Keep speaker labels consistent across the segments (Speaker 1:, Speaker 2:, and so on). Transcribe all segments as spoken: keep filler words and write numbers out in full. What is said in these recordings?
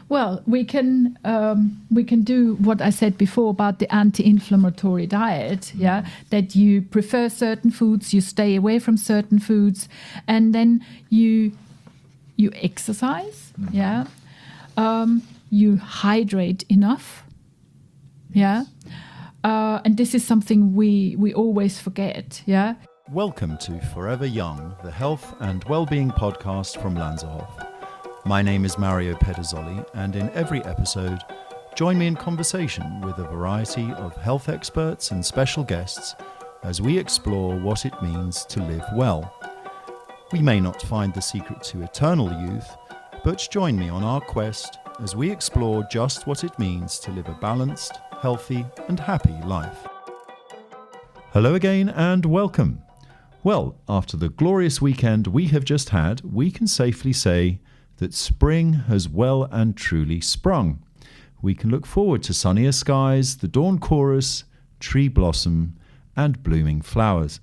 Speaker 1: Well, we can um, we can do what I said before about the anti-inflammatory diet. Yeah, that you prefer certain foods, you stay away from certain foods, and then you you exercise. Mm-hmm. Yeah, um, you hydrate enough. Yeah, uh, and this is something we we always forget. Yeah.
Speaker 2: Welcome to Forever Young, the health and well-being podcast from Lanzerhof. My name is Mario Pederzoli, and in every episode, join me in conversation with a variety of health experts and special guests as we explore what it means to live well. We may not find the secret to eternal youth, but join me on our quest as we explore just what it means to live a balanced, healthy, and happy life. Hello again and welcome. Well, after the glorious weekend we have just had, we can safely say that spring has well and truly sprung. We can look forward to sunnier skies, the dawn chorus, tree blossom, and blooming flowers.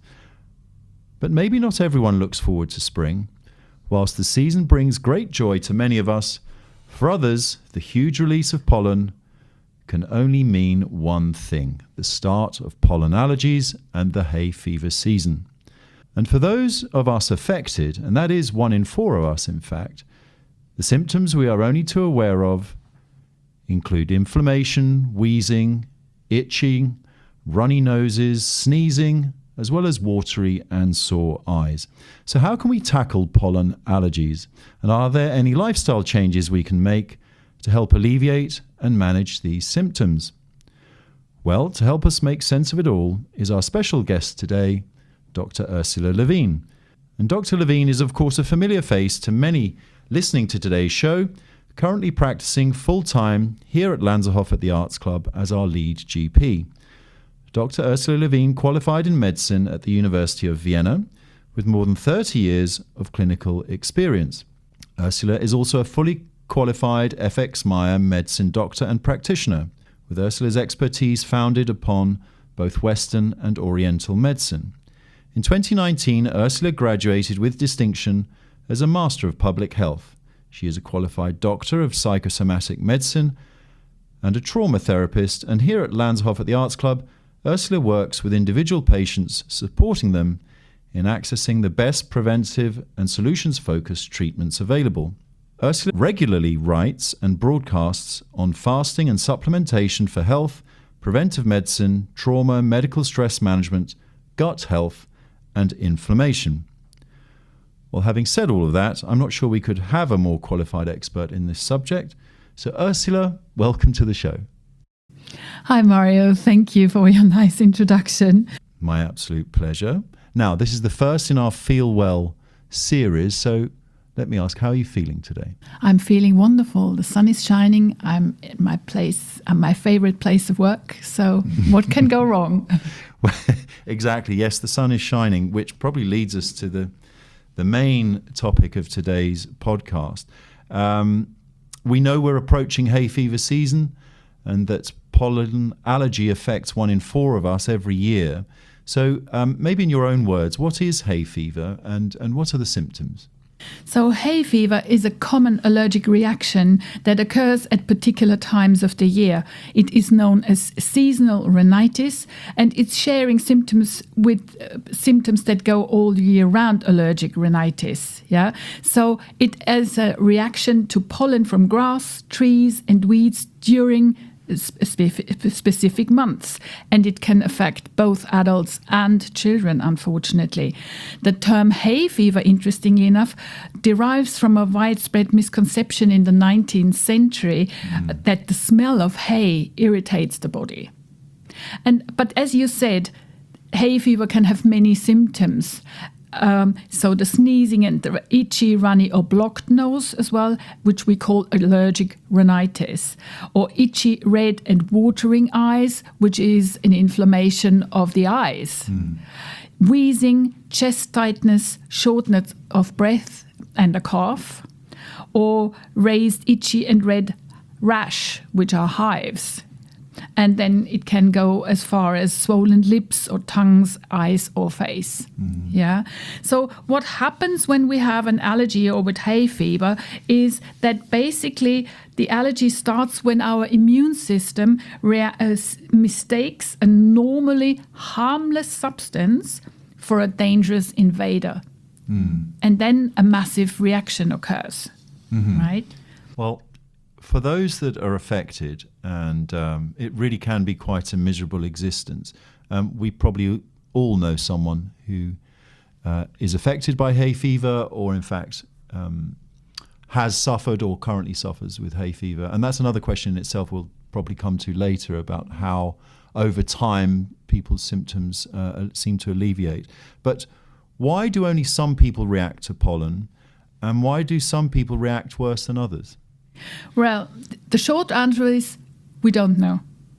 Speaker 2: But maybe not everyone looks forward to spring. Whilst the season brings great joy to many of us, for others, the huge release of pollen can only mean one thing: the start of pollen allergies and the hay fever season. And for those of us affected, and that is one in four of us in fact, the symptoms we are only too aware of include inflammation, wheezing, itching, runny noses, sneezing, as well as watery and sore eyes. So how can we tackle pollen allergies? And are there any lifestyle changes we can make to help alleviate and manage these symptoms? Well, to help us make sense of it all is our special guest today, Doctor Ursula Levine. And Doctor Levine is of course a familiar face to many listening to today's show, currently practicing full-time here at Lanzerhof at the Arts Club as our lead G P. Doctor Ursula Levine qualified in medicine at the University of Vienna with more than thirty years of clinical experience. Ursula is also a fully qualified F X Meyer medicine doctor and practitioner, with Ursula's expertise founded upon both Western and Oriental medicine. In twenty nineteen, Ursula graduated with distinction as a Master of Public Health. She is a qualified doctor of psychosomatic medicine and a trauma therapist, and here at Lanzerhof at the Arts Club, Ursula works with individual patients, supporting them in accessing the best preventive and solutions-focused treatments available. Ursula regularly writes and broadcasts on fasting and supplementation for health, preventive medicine, trauma, medical stress management, gut health, and inflammation. Well, having said all of that, I'm not sure we could have a more qualified expert in this subject. So Ursula, welcome to the show.
Speaker 1: Hi, Mario. Thank you for your nice introduction.
Speaker 2: My absolute pleasure. Now, this is the first in our Feel Well series, so let me ask, how are you feeling today?
Speaker 1: I'm feeling wonderful. The sun is shining. I'm in my place, uh, my favorite place of work. So what can go wrong?
Speaker 2: Well, exactly. Yes, the sun is shining, which probably leads us to the the main topic of today's podcast. Um, we know we're approaching hay fever season and that pollen allergy affects one in four of us every year. So um, maybe in your own words, what is hay fever and, and what are the symptoms?
Speaker 1: So hay fever is a common allergic reaction that occurs at particular times of the year. It is known as seasonal rhinitis, and it's sharing symptoms with uh, symptoms that go all year round allergic rhinitis. Yeah. So it is a reaction to pollen from grass, trees, and weeds during specific months, and it can affect both adults and children, unfortunately. The term hay fever, interestingly enough, derives from a widespread misconception in the nineteenth century mm. that the smell of hay irritates the body. And but as you said, hay fever can have many symptoms. Um, so the sneezing and the itchy, runny or blocked nose as well, which we call allergic rhinitis, or itchy, red and watering eyes, which is an inflammation of the eyes. Mm. Wheezing, chest tightness, shortness of breath and a cough, or raised, itchy and red rash, which are hives. And then it can go as far as swollen lips or tongues, eyes or face. Mm. Yeah. So what happens when we have an allergy or with hay fever is that basically the allergy starts when our immune system rea- uh, mistakes a normally harmless substance for a dangerous invader. Mm. And then a massive reaction occurs, mm-hmm. right?
Speaker 2: Well, for those that are affected, and um, it really can be quite a miserable existence, um, we probably all know someone who uh, is affected by hay fever or in fact um, has suffered or currently suffers with hay fever. And that's another question in itself we'll probably come to later about how over time people's symptoms uh, seem to alleviate. But why do only some people react to pollen, and why do some people react worse than others?
Speaker 1: Well, the short answer is we don't know.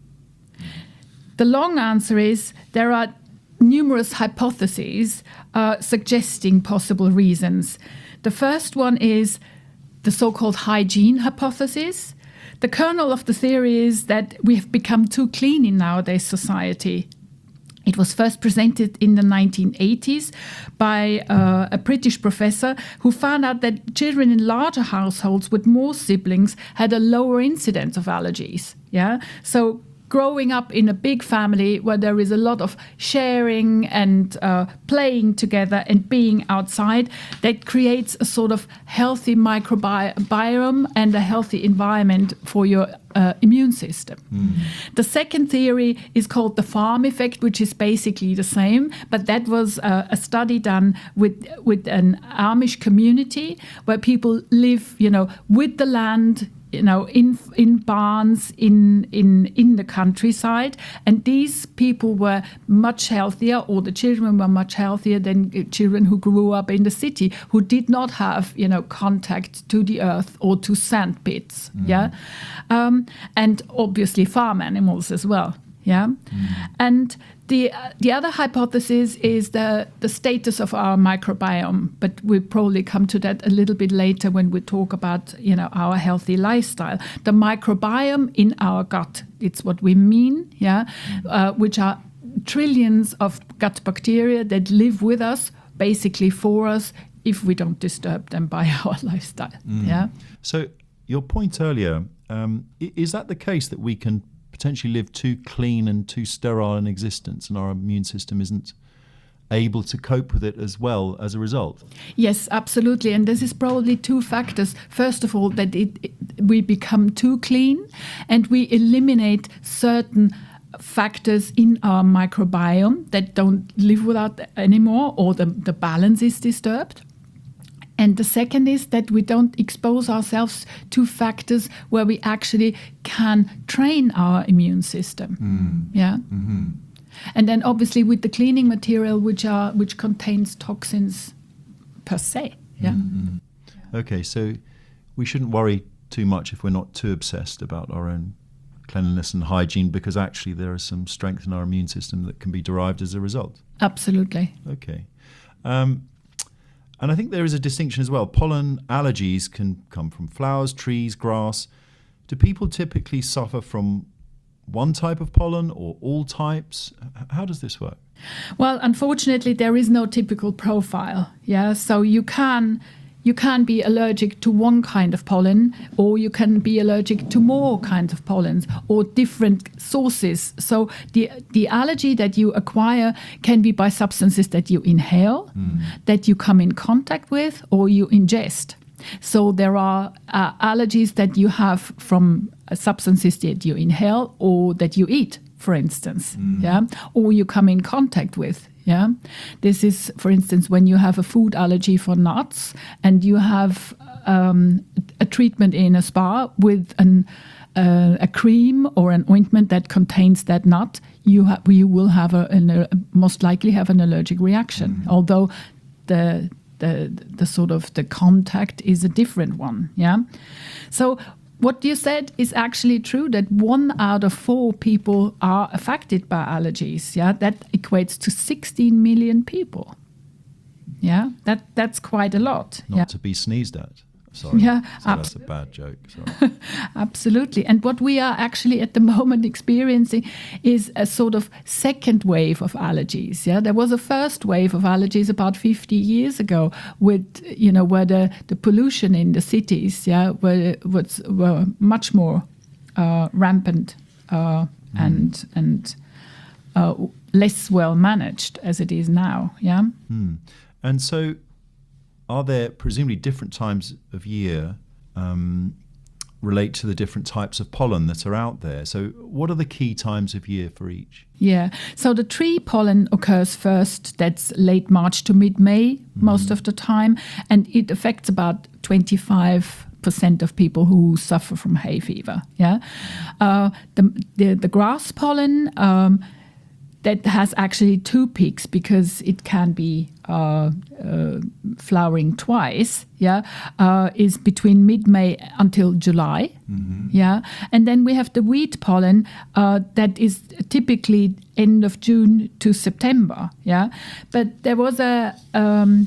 Speaker 1: The long answer is there are numerous hypotheses uh, suggesting possible reasons. The first one is the so-called hygiene hypothesis. The kernel of the theory is that we have become too clean in nowadays society. It was first presented in the nineteen eighties by uh, a British professor who found out that children in larger households with more siblings had a lower incidence of allergies. Yeah, so growing up in a big family where there is a lot of sharing and uh, playing together and being outside, that creates a sort of healthy microbiome and a healthy environment for your uh, immune system. Mm. The second theory is called the farm effect, which is basically the same, but that was uh, a study done with with an Amish community where people live, you know, with the land, you know, in in barns, in in in the countryside, and these people were much healthier, or the children were much healthier than children who grew up in the city, who did not have, you know, contact to the earth or to sand pits. Mm. Yeah, um, and obviously farm animals as well. Yeah, mm. and the uh, the other hypothesis is the the status of our microbiome, but we'll probably come to that a little bit later when we talk about, you know, our healthy lifestyle. The microbiome in our gut, it's what we mean, yeah, mm. uh, which are trillions of gut bacteria that live with us, basically for us, if we don't disturb them by our lifestyle. Mm. Yeah.
Speaker 2: So your point earlier, um, is that the case that we can potentially live too clean and too sterile an existence, and our immune system isn't able to cope with it as well as a result?
Speaker 1: Yes, absolutely. And this is probably two factors. First of all, that it, it, we become too clean and we eliminate certain factors in our microbiome that don't live without anymore, or the, the balance is disturbed. And the second is that we don't expose ourselves to factors where we actually can train our immune system. Mm. Yeah. Mm-hmm. And then obviously with the cleaning material, which are which contains toxins per se. Yeah.
Speaker 2: Mm-hmm. Okay, so we shouldn't worry too much if we're not too obsessed about our own cleanliness and hygiene, because actually there is some strength in our immune system that can be derived as a result.
Speaker 1: Absolutely.
Speaker 2: Okay. Um, And I think there is a distinction as well. Pollen allergies can come from flowers, trees, grass. Do people typically suffer from one type of pollen or all types? How does this work?
Speaker 1: Well, unfortunately, there is no typical profile. Yeah, so you can you can be allergic to one kind of pollen, or you can be allergic to more kinds of pollens or different sources. So the the allergy that you acquire can be by substances that you inhale, mm. that you come in contact with, or you ingest. So there are uh, allergies that you have from uh, substances that you inhale or that you eat, for instance, mm. yeah, or you come in contact with. Yeah, this is, for instance, when you have a food allergy for nuts and you have um, a treatment in a spa with an, uh, a cream or an ointment that contains that nut, you, ha- you will have a, an, a most likely have an allergic reaction, mm-hmm. although the, the the sort of the contact is a different one. Yeah, so what you said is actually true, that one out of four people are affected by allergies. Yeah, that equates to sixteen million people. Yeah, that that's quite a lot.
Speaker 2: Not
Speaker 1: yeah.
Speaker 2: to be sneezed at. Sorry.
Speaker 1: Yeah,
Speaker 2: so
Speaker 1: abs-
Speaker 2: that's a bad joke. Sorry.
Speaker 1: Absolutely. And what we are actually at the moment experiencing is a sort of second wave of allergies. Yeah, there was a first wave of allergies about fifty years ago, with you know where the, the pollution in the cities, yeah, were was were much more uh, rampant uh,
Speaker 2: Mm.
Speaker 1: and and uh, less well managed as it is now. Yeah.
Speaker 2: Hmm. And so, are there presumably different times of year um, relate to the different types of pollen that are out there? So, what are the key times of year for each?
Speaker 1: Yeah. So the tree pollen occurs first. That's late March to mid-May most of the time, and it affects about twenty-five percent of people who suffer from hay fever. Yeah. Uh, the, the the grass pollen. Um, That has actually two peaks because it can be uh, uh, flowering twice. Yeah, uh, is between mid-May until July. Mm-hmm. Yeah, and then we have the wheat pollen uh, that is typically end of June to September. Yeah, but there was a um,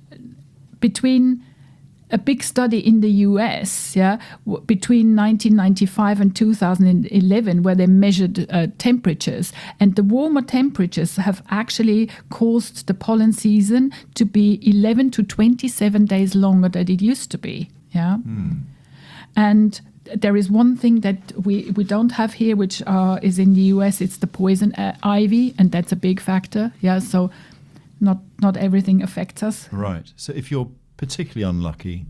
Speaker 1: between. A big study in the U S, yeah, w- between nineteen ninety-five and two thousand eleven, where they measured uh, temperatures, and the warmer temperatures have actually caused the pollen season to be eleven to twenty-seven days longer than it used to be. Yeah,
Speaker 2: Mm.
Speaker 1: and there is one thing that we, we don't have here, which uh, is in the U S. It's the poison uh, ivy, and that's a big factor. Yeah, so not not everything affects us.
Speaker 2: Right. So, if you're particularly unlucky,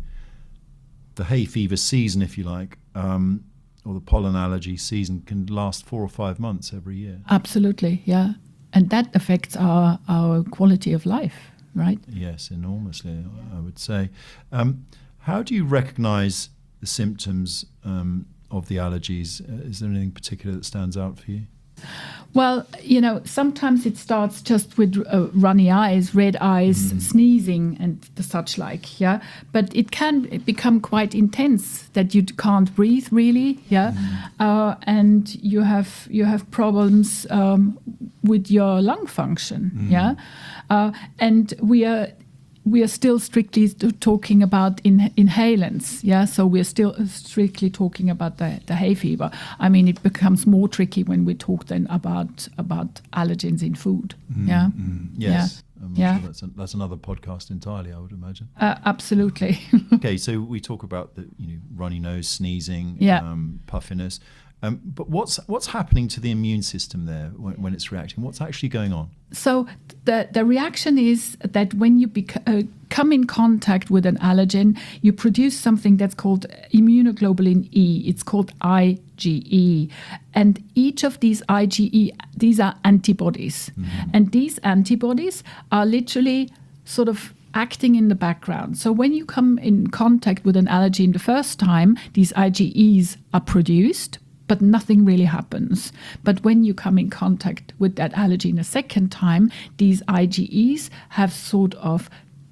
Speaker 2: the hay fever season, if you like, um, or the pollen allergy season can last four or five months every year.
Speaker 1: Absolutely, yeah. And that affects our, our quality of life, right?
Speaker 2: Yes, enormously, I would say. Um, how do you recognise the symptoms um, of the allergies? Uh, is there anything particular that stands out for you?
Speaker 1: Well, you know, sometimes it starts just with uh, runny eyes, red eyes,
Speaker 2: Mm.
Speaker 1: sneezing, and the such like. Yeah, but it can become quite intense that you can't breathe really. Yeah, uh, and you have you have problems um, with your lung function. Yeah, uh, and we are. We are still strictly st- talking about in- inhalants, yeah. So we are still strictly talking about the, the hay fever. I mean, it becomes more tricky when we talk then about about allergens in food,
Speaker 2: Mm,
Speaker 1: yeah.
Speaker 2: mm, yes,
Speaker 1: Yeah.
Speaker 2: I'm
Speaker 1: Yeah.
Speaker 2: sure that's, a, that's another podcast entirely, I would imagine.
Speaker 1: Uh, absolutely.
Speaker 2: Okay, so we talk about the you know runny nose, sneezing,
Speaker 1: Yeah.
Speaker 2: um, puffiness, um, but what's what's happening to the immune system there when, when it's reacting? What's actually going on?
Speaker 1: So the the reaction is that when you bec- uh, come in contact with an allergen, you produce something that's called immunoglobulin E. It's called I G E, and each of these I G E, these are antibodies, and these antibodies are literally sort of acting in the background. So when you come in contact with an allergen the first time, these I G Es are produced, but nothing really happens. But when you come in contact with that allergen a second time, these I G Es have sort of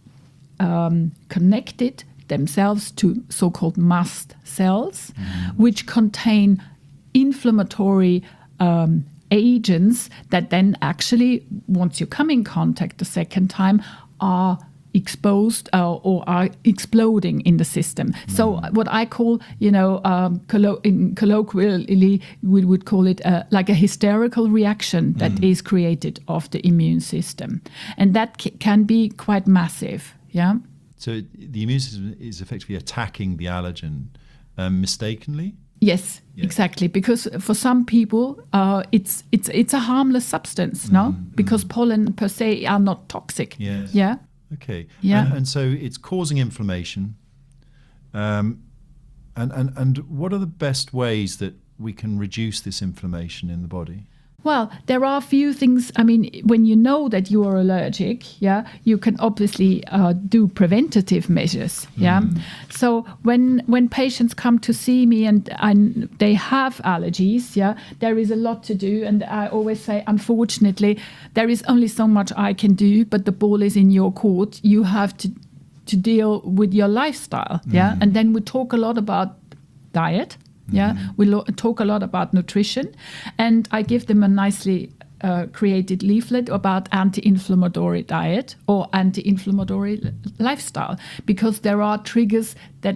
Speaker 1: um, connected themselves to so-called mast cells, which contain inflammatory um, agents that then actually, once you come in contact the second time, are exposed uh, or are exploding in the system. So what I call, you know, um, collo- in colloquially, we would call it uh, like a hysterical reaction that
Speaker 2: Mm.
Speaker 1: is created of the immune system. And that c- can be quite massive, yeah?
Speaker 2: So the immune system is effectively attacking the allergen um, mistakenly.
Speaker 1: Yes,
Speaker 2: Yeah.
Speaker 1: exactly. Because for some people, uh, it's it's it's a harmless substance, no? Because pollen per se are not toxic.
Speaker 2: Yes.
Speaker 1: Yeah.
Speaker 2: Okay.
Speaker 1: Yeah.
Speaker 2: And, and so it's causing inflammation. Um, and, and, and what are the best ways that we can reduce this inflammation in the body?
Speaker 1: Well, there are a few things. I mean, when you know that you are allergic, yeah, you can obviously uh, do preventative measures. Yeah. So when when patients come to see me and, and they have allergies, yeah, there is a lot to do. And I always say, unfortunately, there is only so much I can do, but the ball is in your court. You have to to deal with your lifestyle. Yeah. And then we talk a lot about diet. Yeah, we lo- talk a lot about nutrition, and I give them a nicely uh, created leaflet about anti-inflammatory diet or anti-inflammatory l- lifestyle, because there are triggers that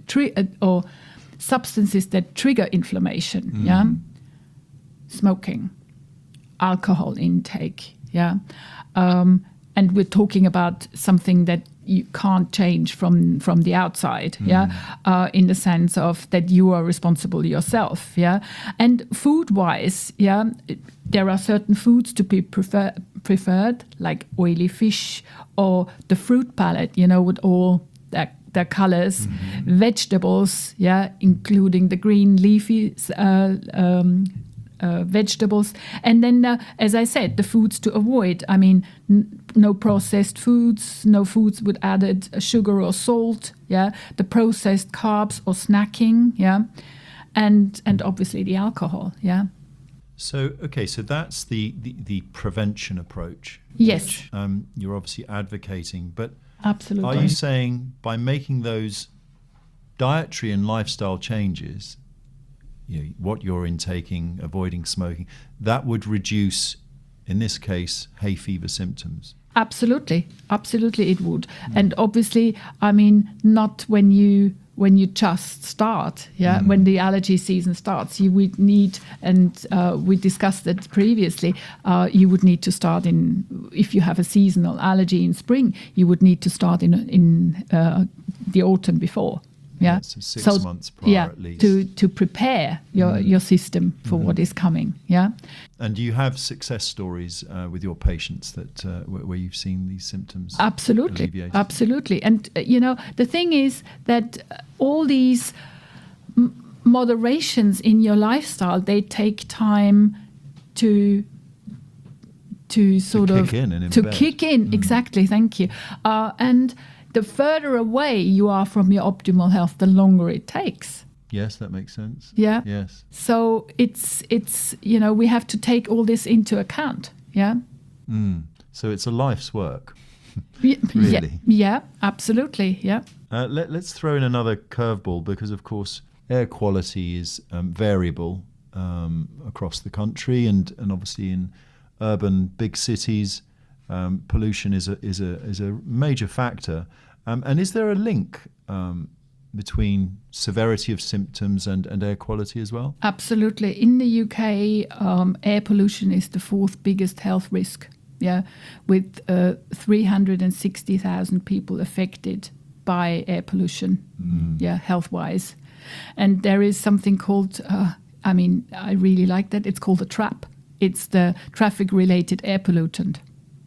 Speaker 1: tri- uh, or substances that trigger inflammation.
Speaker 2: Mm.
Speaker 1: Yeah, smoking, alcohol intake. Yeah, um, and we're talking about something that you can't change from from the outside. Mm. Yeah, uh, in the sense of that you are responsible yourself. Yeah, and food wise, yeah, it, there are certain foods to be prefer- preferred, like oily fish or the fruit palette. You know, with all their, their colors, mm-hmm. vegetables. Yeah, including the green leafy Uh, um, Uh, vegetables, and then uh, as I said, the foods to avoid. I mean, n- no processed foods, no foods with added sugar or salt. Yeah, the processed carbs or snacking. Yeah, and and obviously the alcohol. Yeah.
Speaker 2: So okay, so that's the the, the prevention approach.
Speaker 1: Yes.
Speaker 2: Which, um, you're obviously advocating, but
Speaker 1: absolutely.
Speaker 2: Are you saying by making those dietary and lifestyle changes, you know, what you're intaking, avoiding smoking, that would reduce, in this case, hay fever symptoms?
Speaker 1: Absolutely, absolutely, it would. Mm. And obviously, I mean, not when you when you just start, yeah. Mm. When the allergy season starts, you would need, and uh, we discussed that previously. Uh, you would need to start in, if you have a seasonal allergy in spring, you would need to start in in uh, the autumn before. Yeah,
Speaker 2: yeah, so six so, months prior
Speaker 1: yeah,
Speaker 2: at least.
Speaker 1: to to prepare your, mm. your system for mm. what is coming. Yeah.
Speaker 2: And do you have success stories uh, with your patients that uh, where, where you've seen these symptoms?
Speaker 1: Absolutely,
Speaker 2: alleviated?
Speaker 1: absolutely. And uh, you know, the thing is that all these m- moderations in your lifestyle, they take time to. To sort
Speaker 2: to
Speaker 1: of
Speaker 2: kick in and
Speaker 1: to
Speaker 2: embed.
Speaker 1: kick in mm. exactly. Thank you. Uh, and the further away you are from your optimal health, the longer it takes.
Speaker 2: Yes, that makes sense.
Speaker 1: Yeah.
Speaker 2: Yes.
Speaker 1: So it's it's you know, we have to take all this into account. Yeah.
Speaker 2: Mm. So it's a life's work.
Speaker 1: Yeah,
Speaker 2: really.
Speaker 1: Yeah, yeah, absolutely. Yeah.
Speaker 2: Uh, let, let's throw in another curveball, because of course air quality is um, variable um, across the country, and, and obviously in urban big cities, um, pollution is a is a is a major factor. Um, and is there a link um, between severity of symptoms and, and air quality as well?
Speaker 1: Absolutely. In the U K, um, air pollution is the fourth biggest health risk. Yeah, with uh, three hundred sixty thousand people affected by air pollution. Mm. Yeah, health-wise, and there is something called. Uh, I mean, I really like that. It's called a TRAP. It's the traffic-related air pollutant.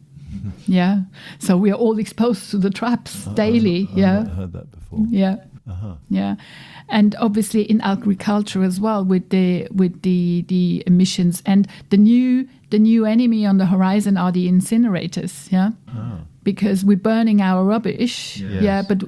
Speaker 1: Yeah, so we are all exposed to the traps uh, daily.
Speaker 2: I've
Speaker 1: yeah,
Speaker 2: not heard that before.
Speaker 1: Yeah,
Speaker 2: uh-huh.
Speaker 1: yeah, and obviously in agriculture as well, with the with the the emissions, and the new the new enemy on the horizon are the incinerators. Yeah, oh. Because we're burning our rubbish. Yes. Yeah, but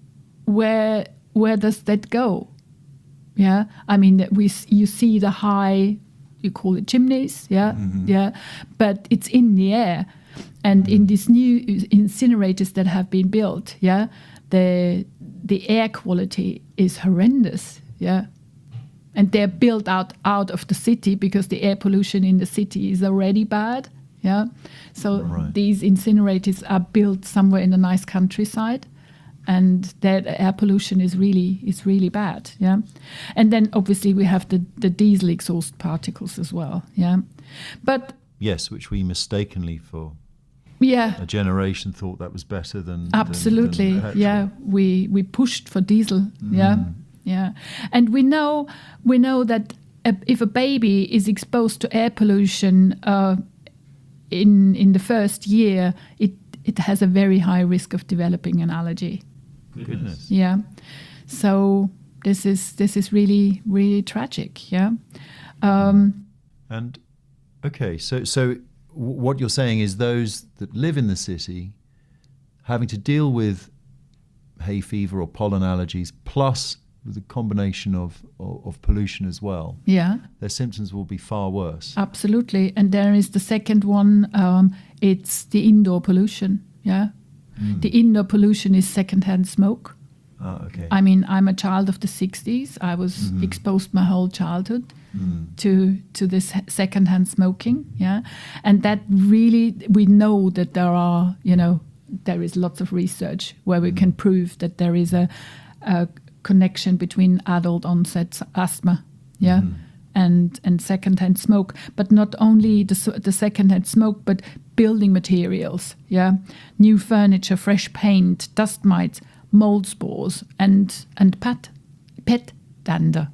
Speaker 1: where where does that go? Yeah, I mean, we you see the high, you call it chimneys. Yeah, mm-hmm. Yeah, but it's in the air. And in these new incinerators that have been built, yeah, the the air quality is horrendous, yeah. And they're built out, out of the city because the air pollution in the city is already bad, yeah. So right. These incinerators are built somewhere in a nice countryside, and that air pollution is really is really bad, yeah. And then obviously we have the, the diesel exhaust particles as well, yeah. But
Speaker 2: yes, which we mistakenly for.
Speaker 1: Yeah,
Speaker 2: a generation thought that was better than
Speaker 1: absolutely.
Speaker 2: Than, than
Speaker 1: yeah, we we pushed for diesel. Mm. Yeah, yeah, and we know we know that if a baby is exposed to air pollution uh, in in the first year, it it has a very high risk of developing an allergy.
Speaker 2: Goodness.
Speaker 1: Yeah, so this is this is really really tragic. Yeah, um,
Speaker 2: and okay, so so. What you're saying is those that live in the city having to deal with hay fever or pollen allergies, plus with a combination of, of, of pollution as well,
Speaker 1: yeah,
Speaker 2: their symptoms will be far worse.
Speaker 1: Absolutely. And there is the second one, um, it's the indoor pollution, yeah. Mm. The indoor pollution is secondhand smoke.
Speaker 2: Ah, okay.
Speaker 1: I mean, I'm a child of the sixties. I was mm-hmm. exposed my whole childhood mm. to to this secondhand smoking, yeah. And that really, we know that there are, you know, there is lots of research where we mm. can prove that there is a, a connection between adult onset asthma, yeah, mm. and and secondhand smoke. But not only the the secondhand smoke, but building materials, yeah, new furniture, fresh paint, dust mites, mold spores, and and pet pet dander.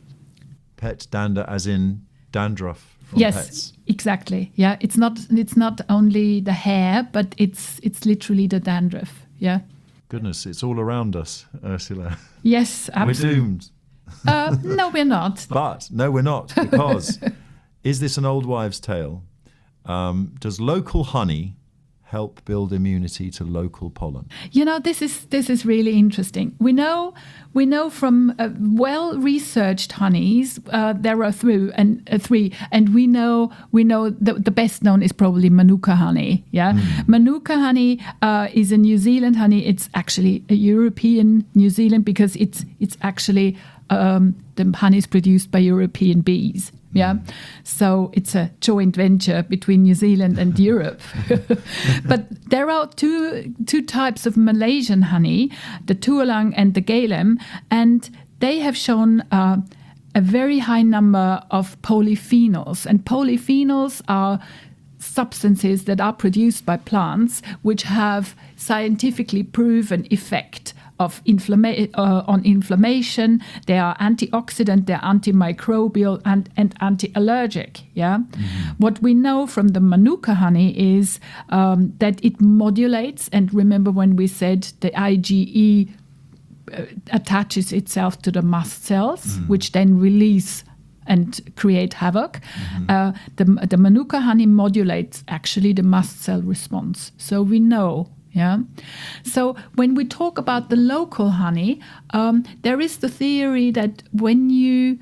Speaker 2: Pet dander, as in dandruff from
Speaker 1: yes,
Speaker 2: pets.
Speaker 1: Exactly. Yeah, it's not it's not only the hair, but it's it's literally the dandruff. Yeah.
Speaker 2: Goodness, it's all around us, Ursula.
Speaker 1: Yes, absolutely.
Speaker 2: We're doomed.
Speaker 1: Uh, no, we're not.
Speaker 2: But no, we're not, because is this an old wives' tale? Um, does local honey help build immunity to local pollen?
Speaker 1: You know, this is this is really interesting. We know we know from uh, well-researched honeys uh, there are through and uh, three, and we know we know the, the best known is probably Manuka honey. Yeah, mm. Manuka honey uh, is a New Zealand honey. It's actually a European New Zealand because it's it's actually um, the honey is produced by European bees. Yeah, mm. So it's a joint venture between New Zealand and Europe. But there are two two types of Malaysian honey, the Tualang and the Galem, and they have shown uh, a very high number of polyphenols. And polyphenols are substances that are produced by plants which have scientifically proven effect of inflama- uh, on inflammation. They are antioxidant, they're antimicrobial and, and anti-allergic. Yeah. Mm-hmm. What we know from the Manuka honey is um, that it modulates, and remember when we said the IgE uh, attaches itself to the mast cells, mm-hmm. which then release and create havoc. Mm-hmm. Uh, the, the Manuka honey modulates actually the mast cell response. So we know. Yeah. So when we talk about the local honey, um, there is the theory that when you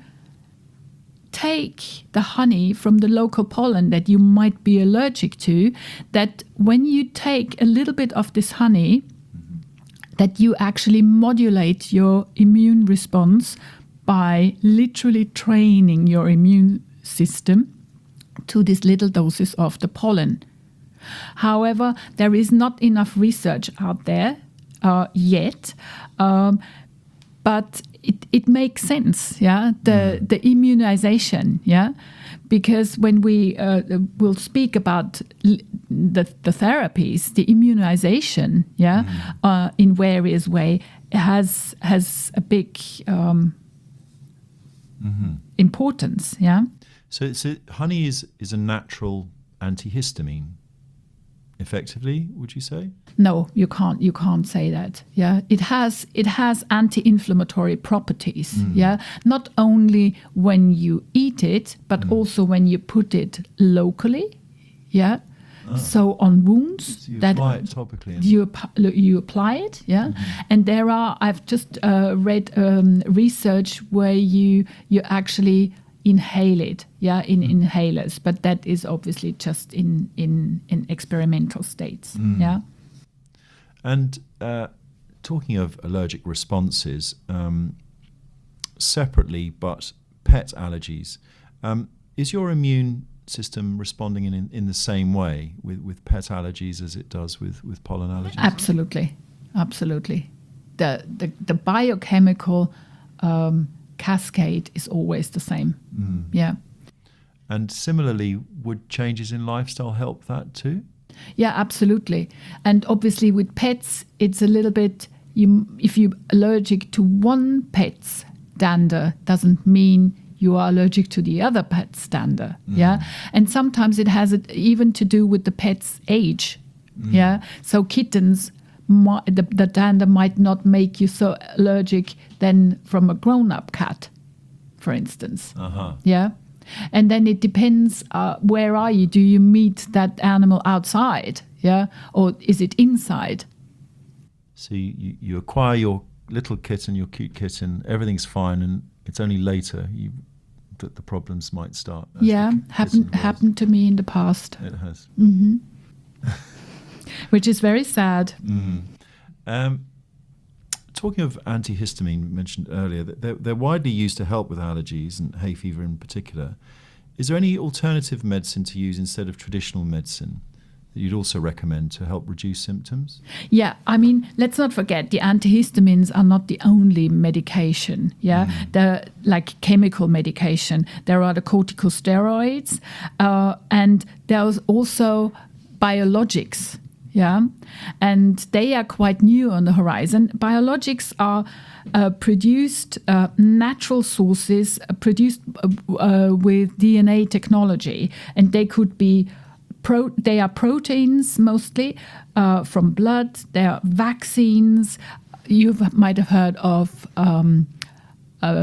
Speaker 1: take the honey from the local pollen that you might be allergic to, that when you take a little bit of this honey, mm-hmm. that you actually modulate your immune response by literally training your immune system to these little doses of the pollen. However, there is not enough research out there uh, yet, um, but it, it makes sense, yeah, the, the immunization, yeah, because when we uh, will speak about l- the, the therapies, the immunization, yeah, mm. uh, in various ways has has a big um, mm-hmm. importance, yeah.
Speaker 2: So, so honey is, is a natural antihistamine. Effectively, would you say?
Speaker 1: No, you can't. You can't say that. Yeah, it has it has anti-inflammatory properties. Mm. Yeah, not only when you eat it, but mm. also when you put it locally. Yeah, oh. So on wounds
Speaker 2: so you
Speaker 1: that
Speaker 2: apply it topically.
Speaker 1: You you apply it. Yeah, mm-hmm. And there are. I've just uh, read um, research where you you actually inhale it, yeah, in mm. inhalers, but that is obviously just in in, in experimental states, mm. yeah.
Speaker 2: And uh, talking of allergic responses, um, separately, but pet allergies, um, is your immune system responding in, in, in the same way with, with pet allergies as it does with, with pollen allergies?
Speaker 1: Absolutely, absolutely. The the, the biochemical um, cascade is always the same. Mm. Yeah.
Speaker 2: And similarly, would changes in lifestyle help that too?
Speaker 1: Yeah, absolutely. And obviously with pets, it's a little bit, you, if you're allergic to one pet's dander, doesn't mean you are allergic to the other pet's dander. Mm. Yeah. And sometimes it has it even to do with the pet's age. Mm. Yeah. So kittens, The, the dander might not make you so allergic than from a grown-up cat, for instance. Uh-huh. Yeah, and then it depends. Uh, where are you? Do you meet that animal outside? Yeah, or is it inside?
Speaker 2: So you, you acquire your little kitten, your cute kitten. Everything's fine, and it's only later you that the problems might start.
Speaker 1: Yeah, happened happened to me in the past.
Speaker 2: It has.
Speaker 1: Mm-hmm. Which is very sad.
Speaker 2: Mm. Um, talking of antihistamine, mentioned earlier, that they're, they're widely used to help with allergies and hay fever in particular. Is there any alternative medicine to use instead of traditional medicine that you'd also recommend to help reduce symptoms?
Speaker 1: Yeah, I mean, let's not forget the antihistamines are not the only medication. Yeah, mm. they're like chemical medication. There are the corticosteroids, uh, and there's also biologics. Yeah, and they are quite new on the horizon. Biologics are uh, produced uh, natural sources, uh, produced uh, uh, with D N A technology, and they could be Pro, they are proteins mostly uh, from blood. They are vaccines. You might have heard of um, uh,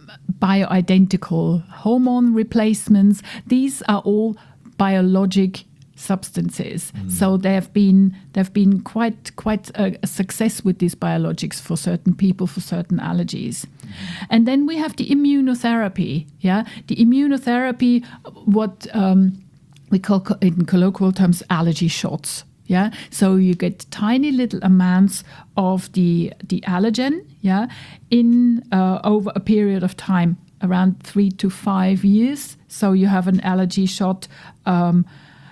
Speaker 1: bioidentical hormone replacements. These are all biologic substances. Mm. So there have been there have been quite quite a, a success with these biologics for certain people for certain allergies. Mm. And then we have the immunotherapy. Yeah, the immunotherapy. What um, we call co- in colloquial terms allergy shots. Yeah, so you get tiny little amounts of the the allergen. Yeah, in uh, over a period of time, around three to five years. So you have an allergy shot. Um,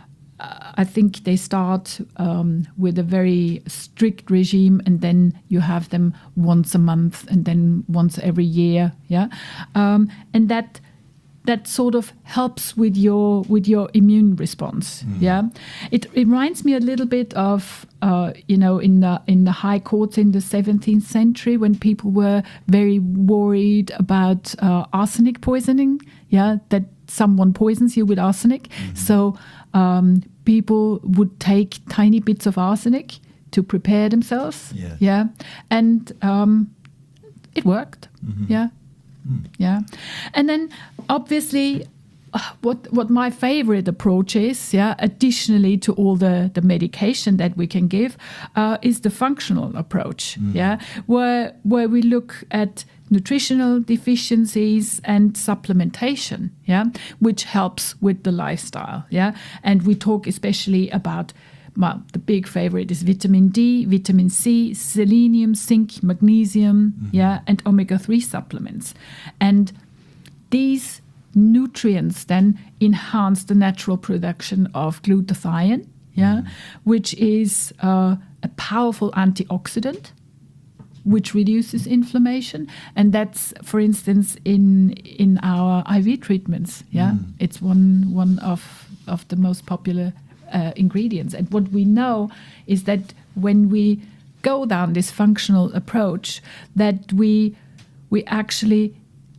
Speaker 1: I think they start um, with a very strict regime, and then you have them once a month, and then once every year. Yeah, um, and that. That sort of helps with your with your immune response. Mm. Yeah, it, it reminds me a little bit of uh, you know in the in the high courts in the seventeenth century when people were very worried about uh, arsenic poisoning. Yeah, that someone poisons you with arsenic. Mm-hmm. So um, people would take tiny bits of arsenic to prepare themselves.
Speaker 2: Yeah,
Speaker 1: yeah, and um, it worked.
Speaker 2: Mm-hmm.
Speaker 1: Yeah. Mm. Yeah, and then obviously, uh, what what my favorite approach is, yeah, additionally to all the, the medication that we can give, uh, is the functional approach. Mm. Yeah, where where we look at nutritional deficiencies and supplementation. Yeah, which helps with the lifestyle. Yeah, and we talk especially about. Well, the big favorite is vitamin D, vitamin C, selenium, zinc, magnesium, mm-hmm. yeah, and omega three supplements. And these nutrients then enhance the natural production of glutathione, yeah, mm-hmm. which is uh, a powerful antioxidant, which reduces inflammation. And that's, for instance, in in our I V treatments, yeah. Mm. It's one one of, of the most popular Uh, ingredients. And what we know is that when we go down this functional approach, that we we actually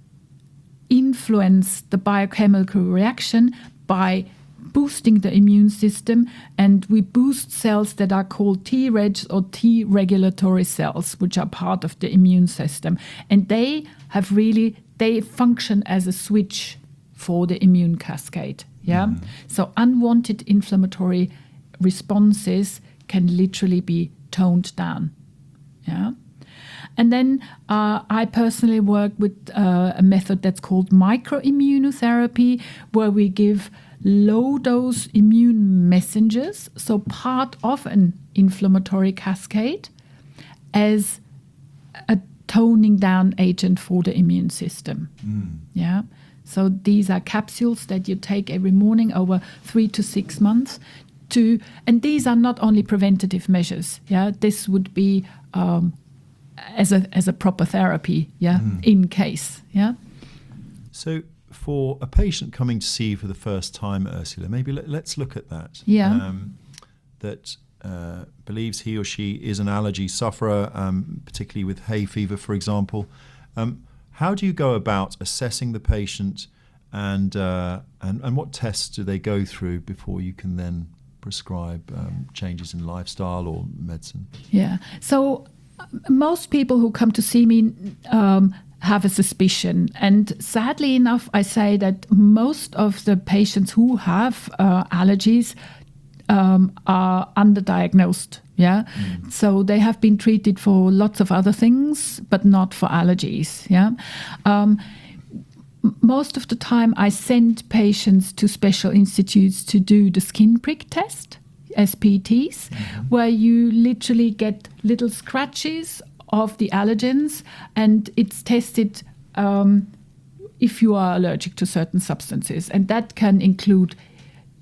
Speaker 1: influence the biochemical reaction by boosting the immune system, and we boost cells that are called Tregs or T regulatory cells, which are part of the immune system. And they have really, they function as a switch for the immune cascade. Yeah, mm. So unwanted inflammatory responses can literally be toned down. Yeah, and then uh, I personally work with uh, a method that's called microimmunotherapy, where we give low dose immune messengers, so part of an inflammatory cascade, as a toning down agent for the immune system. Mm. Yeah. So these are capsules that you take every morning over three to six months. To and these are not only preventative measures. Yeah, this would be um, as a as a proper therapy. Yeah, mm. in case. Yeah.
Speaker 2: So for a patient coming to see you for the first time, Ursula, maybe let, let's look at that.
Speaker 1: Yeah.
Speaker 2: Um, that uh, believes he or she is an allergy sufferer, um, particularly with hay fever, for example. Um, How do you go about assessing the patient, and uh, and and what tests do they go through before you can then prescribe um, changes in lifestyle or medicine?
Speaker 1: Yeah. So most people who come to see me um, have a suspicion, and sadly enough, I say that most of the patients who have uh, allergies um, are underdiagnosed. Yeah, mm. So they have been treated for lots of other things, but not for allergies. Yeah, um, m- most of the time I send patients to special institutes to do the skin prick test, S P Ts, mm-hmm. where you literally get little scratches of the allergens, and it's tested um, if you are allergic to certain substances, and that can include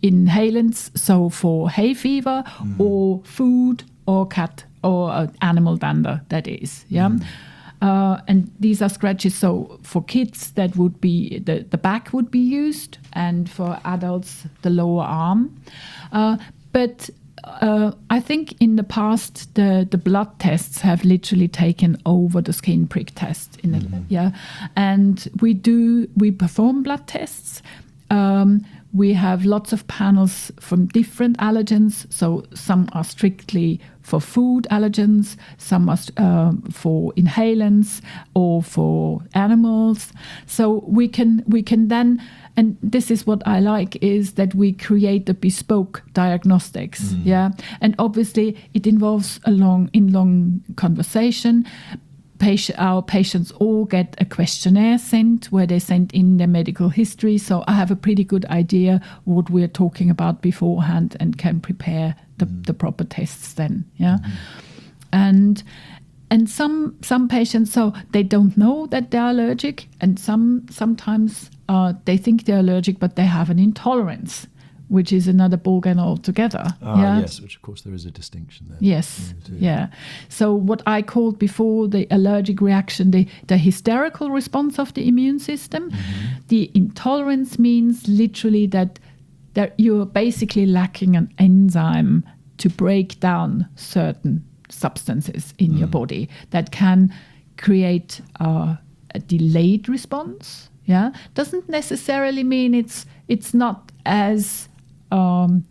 Speaker 1: inhalants, so for hay fever mm. or food or cat or uh, animal dander, that is. Yeah. Mm. Uh, and these are scratches. So for kids, that would be the, the back would be used, and for adults, the lower arm. Uh, but uh, I think in the past, the, the blood tests have literally taken over the skin prick test. In mm-hmm. the, yeah, and we do we perform blood tests. Um, we have lots of panels from different allergens. So some are strictly for food allergens, some are um, for inhalants or for animals. So we can we can then, and this is what I like, is that we create the bespoke diagnostics. Mm. Yeah, and obviously it involves a long in long conversation. Patient, our patients all get a questionnaire sent where they send in their medical history. So I have a pretty good idea what we're talking about beforehand and can prepare the, mm. the proper tests then. Yeah. Mm. And and some some patients, so they don't know that they're allergic, and some sometimes uh, they think they're allergic, but they have an intolerance, which is another ballgame altogether.
Speaker 2: Ah,
Speaker 1: yeah?
Speaker 2: Yes, which of course there is a distinction there.
Speaker 1: Yes, yeah. So what I called before the allergic reaction, the, the hysterical response of the immune system. Mm-hmm. The intolerance means literally that, that you're basically lacking an enzyme to break down certain substances in mm. your body that can create uh, a delayed response. Yeah, doesn't necessarily mean it's it's not as Um,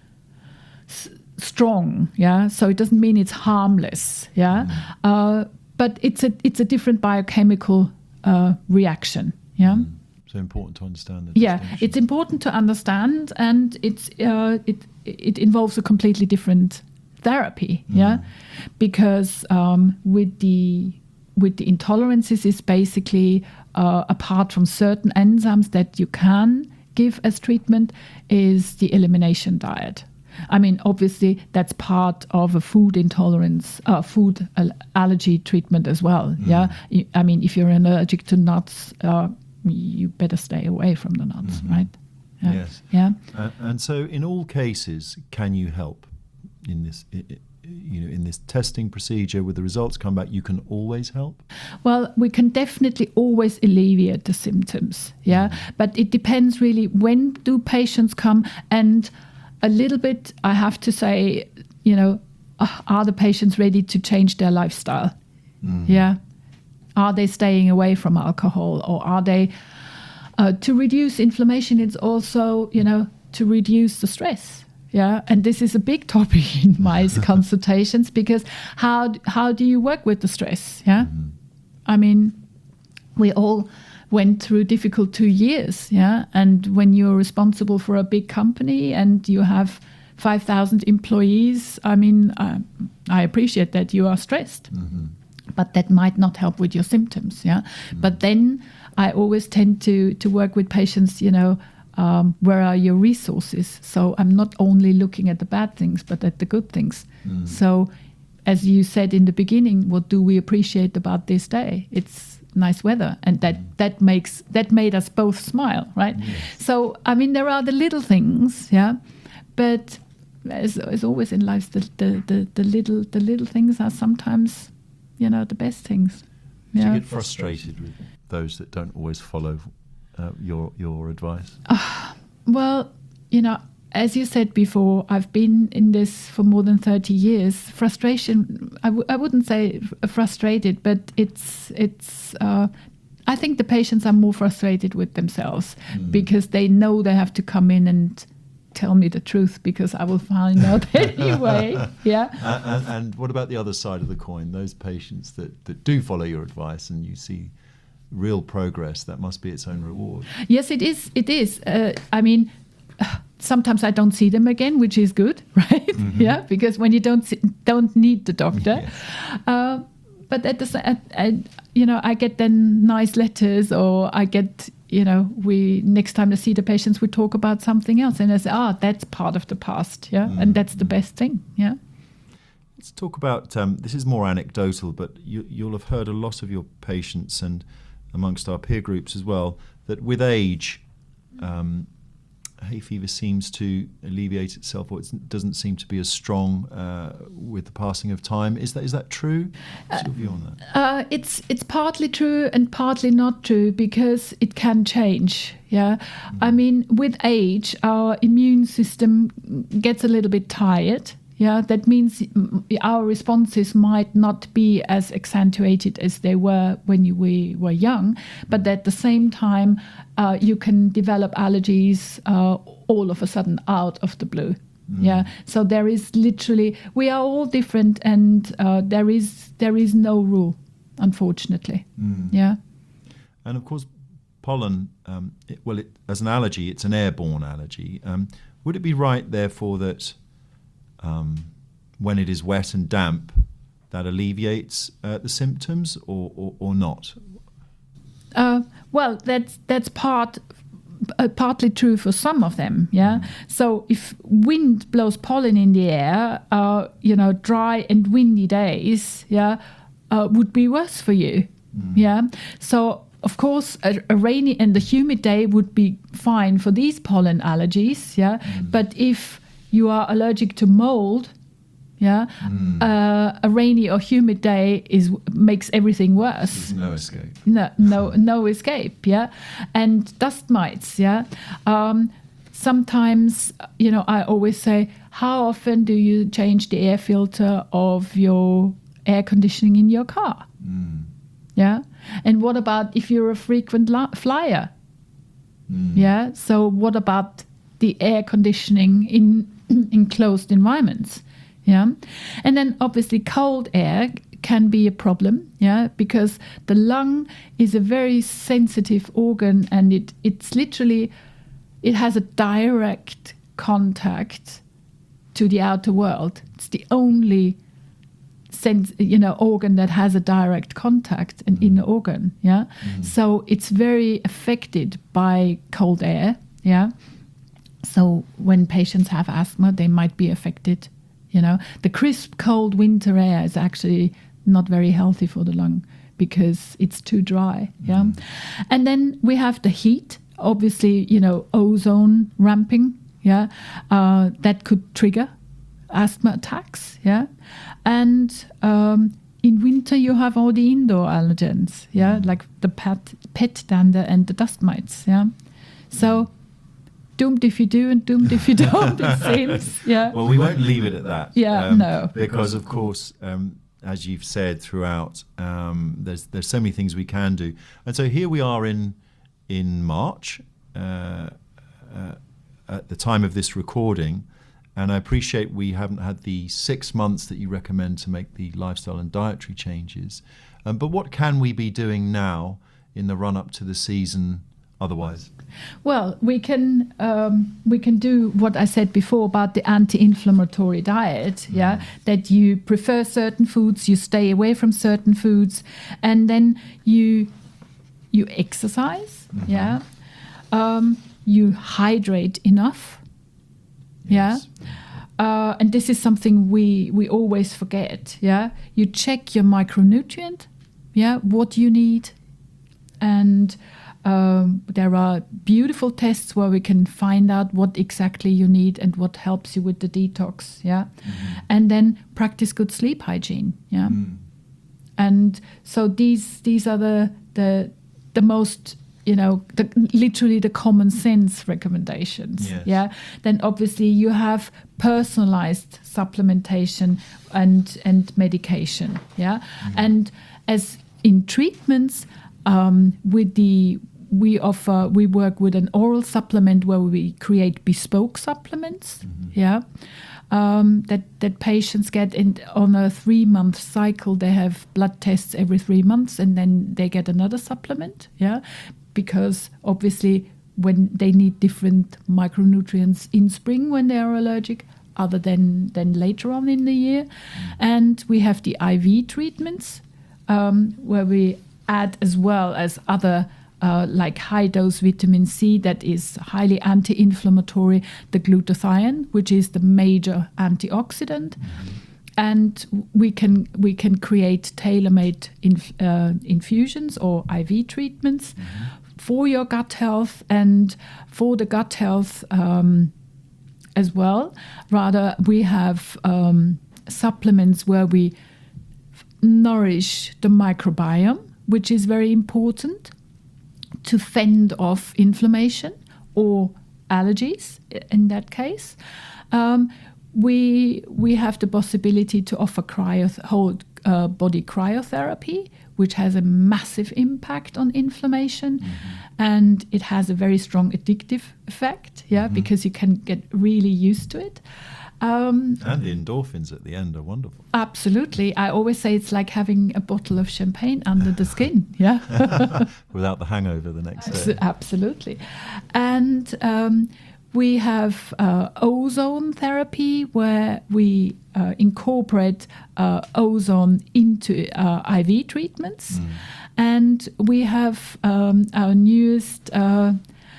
Speaker 1: s- strong, yeah. So it doesn't mean it's harmless, yeah. Mm. Uh, but it's a it's a different biochemical uh, reaction, yeah. Mm.
Speaker 2: So important to understand the
Speaker 1: yeah, it's important to understand, and it's uh, it it involves a completely different therapy, mm. yeah, because um, with the with the intolerances is basically uh, apart from certain enzymes that you can give as treatment is the elimination diet. I mean, obviously that's part of a food intolerance, uh, food al- allergy treatment as well. Mm. Yeah, I mean, if you're allergic to nuts, uh, you better stay away from the nuts, mm-hmm. right? Yeah.
Speaker 2: Yes.
Speaker 1: Yeah.
Speaker 2: Uh, and so, in all cases, can you help in this? You know, in this testing procedure, with the results come back, you can always help?
Speaker 1: Well, we can definitely always alleviate the symptoms, yeah? Mm. But it depends really, when do patients come? And a little bit, I have to say, you know, uh, are the patients ready to change their lifestyle? Mm. Yeah? Are they staying away from alcohol? Or are they, uh, to reduce inflammation, it's also, you know, to reduce the stress. Yeah, and this is a big topic in my consultations, because how how do you work with the stress? Yeah, mm-hmm. I mean, we all went through difficult two years. Yeah, and when you're responsible for a big company and you have five thousand employees, I mean, uh, I appreciate that you are stressed, mm-hmm. but that might not help with your symptoms. Yeah, mm-hmm. But then I always tend to to work with patients, you know. Um, where are your resources? So I'm not only looking at the bad things, but at the good things. Mm. So as you said in the beginning, what do we appreciate about this day? It's nice weather. And that, mm. that makes that made us both smile, right? Yes. So, I mean, there are the little things, yeah. But as, as always in life, the, the, the, the, little, the little things are sometimes, you know, the best things.
Speaker 2: Do
Speaker 1: yeah?
Speaker 2: you get frustrated with those that don't always follow Uh, your your advice?
Speaker 1: Uh, well, you know, as you said before, I've been in this for more than thirty years. Frustration, I, w- I wouldn't say f- frustrated, but it's, it's. Uh, I think the patients are more frustrated with themselves mm. because they know they have to come in and tell me the truth, because I will find out anyway. Yeah.
Speaker 2: And, and, and what about the other side of the coin? Those patients that, that do follow your advice and you see real progress, that must be its own reward.
Speaker 1: Yes, it is. It is. Uh, I mean, sometimes I don't see them again, which is good, right? Mm-hmm. Yeah, because when you don't see, don't need the doctor. Yes. Uh, but at the at, at, you know, I get then nice letters, or I get, you know, we next time I see the patients, we talk about something else, and I say, ah, that's part of the past, yeah, mm-hmm. and that's the best thing, yeah.
Speaker 2: Let's talk about um, this is more anecdotal, but you, you'll have heard a lot of your patients and amongst our peer groups as well, that with age, um, hay fever seems to alleviate itself, or it doesn't seem to be as strong uh, with the passing of time. Is that is that true? What's your view on that?
Speaker 1: Uh, it's it's partly true and partly not true, because it can change. Yeah, mm. I mean, with age, our immune system gets a little bit tired. Yeah, that means our responses might not be as accentuated as they were when you, we were young, but at the same time, uh, you can develop allergies uh, all of a sudden out of the blue. Mm. Yeah, so there is literally, we are all different, and uh, there is there is no rule, unfortunately. Mm. Yeah,
Speaker 2: and of course, pollen. Um, it, well, it, as an allergy, it's an airborne allergy. Um, would it be right, therefore, that Um, when it is wet and damp, that alleviates uh, the symptoms, or, or, or not? Uh,
Speaker 1: well, that's that's part uh, partly true for some of them. Yeah. Mm. So if wind blows pollen in the air, uh, you know, dry and windy days, yeah, uh, would be worse for you. Mm. Yeah. So of course, a, a rainy and a humid day would be fine for these pollen allergies. Yeah. Mm. But if you are allergic to mold, yeah, mm. uh, a rainy or humid day is makes everything worse.
Speaker 2: There's no escape.
Speaker 1: No, no, no escape. Yeah, and dust mites. Yeah, um, sometimes, you know, I always say, how often do you change the air filter of your air conditioning in your car? Mm. Yeah, and what about if you're a frequent la- flyer? Mm. Yeah, so what about the air conditioning in enclosed environments? Yeah, and then obviously cold air can be a problem. Yeah, because the lung is a very sensitive organ, and it it's literally it has a direct contact to the outer world. It's the only sense, you know, organ that has a direct contact, an mm. inner organ. Yeah, mm. so it's very affected by cold air. Yeah. So when patients have asthma, they might be affected. You know, the crisp, cold winter air is actually not very healthy for the lung because it's too dry. Yeah, mm. and then we have the heat. Obviously, you know, ozone ramping. Yeah, uh, that could trigger asthma attacks. Yeah, and um, in winter you have all the indoor allergens. Yeah, mm. like the pet, pet dander and the dust mites. Yeah, so. Doomed if you do and doomed if you don't, it seems. Yeah.
Speaker 2: Well, we won't leave it at that.
Speaker 1: Yeah, um, no.
Speaker 2: Because, of course, um, as you've said throughout, um, there's there's so many things we can do. And so here we are in in March, uh, uh, at the time of this recording, and I appreciate we haven't had the six months that you recommend to make the lifestyle and dietary changes. Um, but what can we be doing now in the run-up to the season otherwise?
Speaker 1: Well, we can um, we can do what I said before about the anti-inflammatory diet. Mm. Yeah, that you prefer certain foods, you stay away from certain foods, and then you you exercise. Mm-hmm. Yeah, um, you hydrate enough. Yes. Yeah. Uh, and this is something we we always forget. Yeah, you check your micronutrient. Yeah, what you need, and Um, there are beautiful tests where we can find out what exactly you need and what helps you with the detox. Yeah, mm-hmm. and then practice good sleep hygiene. Yeah, mm. and so these these are the the the most, you know, the, literally the common sense recommendations.
Speaker 2: Yes.
Speaker 1: Yeah. Then obviously you have personalized supplementation and and medication. Yeah, mm. and as in treatments. Um, with the we offer we work with an oral supplement where we create bespoke supplements. Mm-hmm. Yeah, um, that that patients get in on a three month cycle. They have blood tests every three months, and then they get another supplement. Yeah, because obviously when they need different micronutrients in spring when they are allergic, other than than later on in the year, mm-hmm. and we have the I V treatments um, where we add as well as other uh, like high dose vitamin C that is highly anti-inflammatory, the glutathione, which is the major antioxidant. Mm-hmm. And we can we can create tailor-made inf- uh, infusions or I V treatments mm-hmm. for your gut health and for the gut health um, as well. Rather, we have um, supplements where we nourish the microbiome, which is very important to fend off inflammation or allergies in that case. Um, we we have the possibility to offer cryo whole uh, body cryotherapy, which has a massive impact on inflammation, mm-hmm. and it has a very strong addictive effect. Yeah, mm-hmm. because you can get really used to it. Um,
Speaker 2: and the endorphins at the end are wonderful.
Speaker 1: Absolutely. I always say it's like having a bottle of champagne under the skin. Yeah.
Speaker 2: Without the hangover the next day.
Speaker 1: Absolutely. And um, we have uh, ozone therapy, where we uh, incorporate uh, ozone into uh, I V treatments. Mm. And we have um, our newest uh,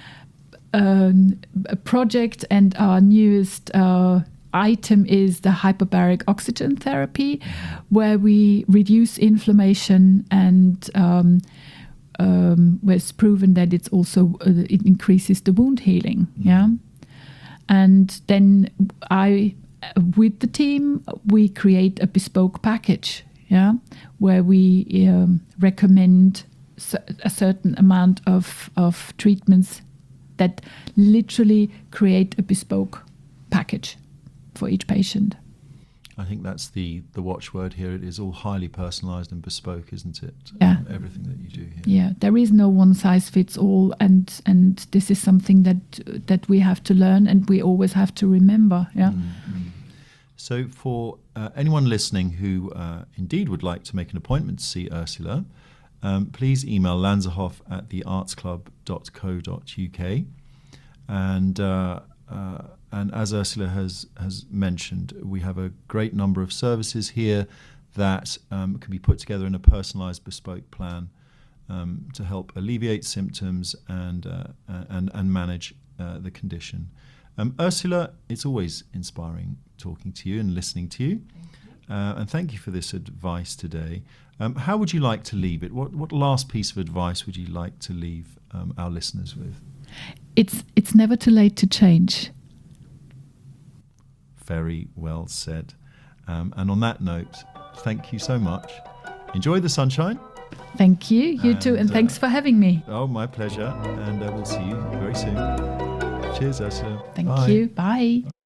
Speaker 1: um, project and our newest uh, item is the hyperbaric oxygen therapy, where we reduce inflammation, and um, um, where it's proven that it's also uh, it increases the wound healing. Mm-hmm. Yeah, and then I, with the team, we create a bespoke package. Yeah, where we um, recommend a certain amount of of treatments that literally create a bespoke package for each patient.
Speaker 2: I think that's the the watchword here. It is all highly personalised and bespoke, isn't it?
Speaker 1: Yeah.
Speaker 2: Um, everything that you do here.
Speaker 1: Yeah, there is no one size fits all, and and this is something that that we have to learn, and we always have to remember. Yeah.
Speaker 2: Mm-hmm. So for uh, anyone listening who uh, indeed would like to make an appointment to see Ursula, um, please email lanzerhof at the arts club dot co dot u k, and. Uh, uh, And as Ursula has, has mentioned, we have a great number of services here that um, can be put together in a personalised, bespoke plan um, to help alleviate symptoms and uh, and, and manage uh, the condition. Um, Ursula, it's always inspiring talking to you and listening to you. Uh, and thank you for this advice today. Um, how would you like to leave it? What what last piece of advice would you like to leave um, our listeners with?
Speaker 1: It's it's never too late to change.
Speaker 2: Very well said. Um, and on that note, thank you so much. Enjoy the sunshine.
Speaker 1: Thank you. You
Speaker 2: and,
Speaker 1: too. And
Speaker 2: uh,
Speaker 1: thanks for having me.
Speaker 2: Oh, my pleasure. And uh, we'll see you very soon. Cheers, Ursula.
Speaker 1: Thank
Speaker 2: Bye.
Speaker 1: you. Bye.